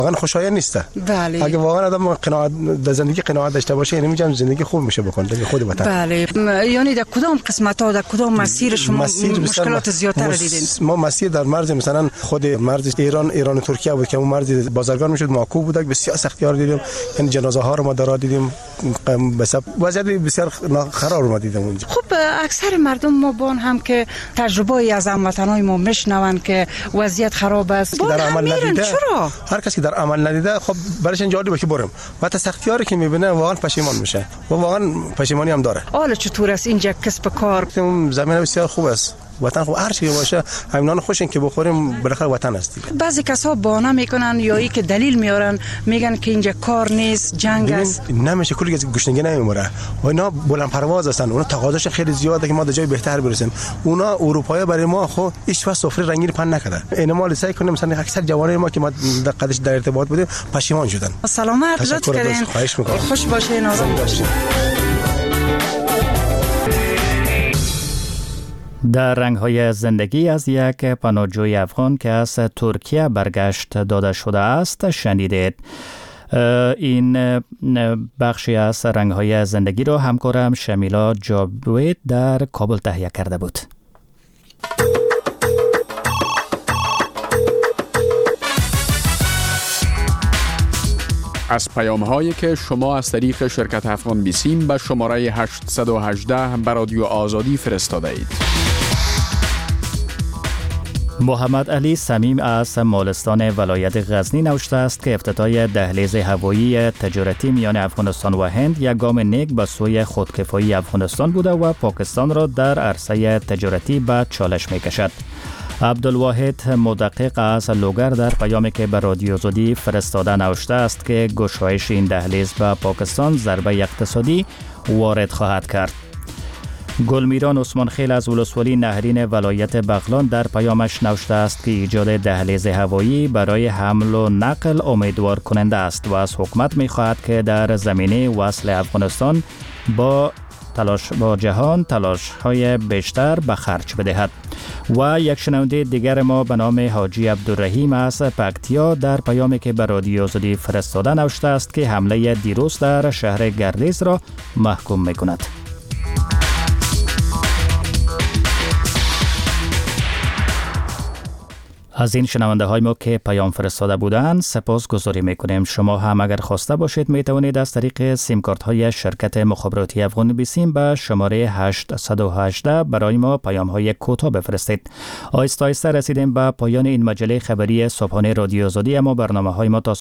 واقعا خوشایند نیست. بله. اگه واقعا آدم قناعت در زندگی قناعت داشته باشه، یعنی میگم زندگی خوب میشه بکنه در خود وطن. بله. یعنی در کدام قسمت‌ها در کدام مسیر شما مشکلات زیادتر دیدین؟ ما مسیر در مرز مثلا خود مرز ایران ترکیه بود که اون مرز بازرگان میشد معکوب بود، بسیار سختیار دیدیم، یعنی جنازه ها رو ما در دیدیم، وضعیت بسیار خراب رو ما دیدیم اونجا. خب اکثر مردم ما بان هم که تجربه از هموطنای ما میشنون که وضعیت خراب است، در عمل ندیده. چرا؟ هر کسی در عمل ندیده خب برایش جالبه که بریم و تا سختیاری که میبینه واقعا پشیمان میشه و واقعا پشیمانی هم داره. حالا چطور است اینجا کسب کار؟ زمین بسیار خوب است. وطن خوب، هر چی باشه همینان خوشین که بخوریم، بالاخره وطن است دیگه. بعضی کسا بهانه میکنن یا ای که دلیل میارن، میگن که اینجا کار نیست، جنگ است. نمیشه، کلی گشنگی نمیموره و اینا بلند پرواز هستن، اونا تقاضاش خیلی زیاده که ما در جای بهتر برسیم. اونا اروپایی برای ما خب هیچ وقت سفره رنگی پن نکرده. اینا ما سعی کنیم مثلا اکثر جوانای ما که ما قدش در ارتباط بودیم پشیمان شدن. سلامت، لطف کردین. خوش باشین، آزاد باشین. در رنگ‌های زندگی از یک پناهجوی افغان که از ترکیه برگشت داده شده است شنیدید. این بخشی از رنگ‌های زندگی را همکارم شمیلا جاوید در کابل تهیه کرده بود. از پیام‌هایی که شما از طریق شرکت افغان بیسیم به شماره 818 به رادیو آزادی فرستاده اید. محمد علی صمیم از مالستان ولایت غزنی نوشته است که افتتاح دهلیز هوایی تجارتی میان افغانستان و هند یک گام نیک به سوی خودکفایی افغانستان بوده و پاکستان را در عرصه تجارتی به چالش می‌کشد. عبدالواحد مدقق از لوگر در پیامی که به رادیو آزادی فرستاده نوشته است که گشایش این دهلیز به پاکستان ضربه اقتصادی وارد خواهد کرد. گلمیران عثمان خیل از ولسوالی نهرین ولایت بغلان در پیامش نوشته است که ایجاد دهلیز هوایی برای حمل و نقل امیدوار کننده است و از حکومت می خواهد که در زمینه وصل افغانستان با جهان تلاش های بیشتر به خرج بدهد. و یک شنونده دیگر ما به نام حاجی عبدالرحیم از پکتیا در پیامی که به رادیو آزادی فرستاده نوشته است که حمله دیروز در شهر گردیز را محکوم می کند. از این شنونده های ما که پیام فرستاده بودند سپاس گذاری میکنیم. شما هم اگر خواسته باشید می توانید از طریق سیم کارت های شرکت مخابراتی افغان بیسیم به شماره 818 برای ما پیام های کوتاه بفرستید. آهسته آهسته رسیدیم به پایان این مجله خبری صبحانه رادیو آزادی، اما برنامه های ما تا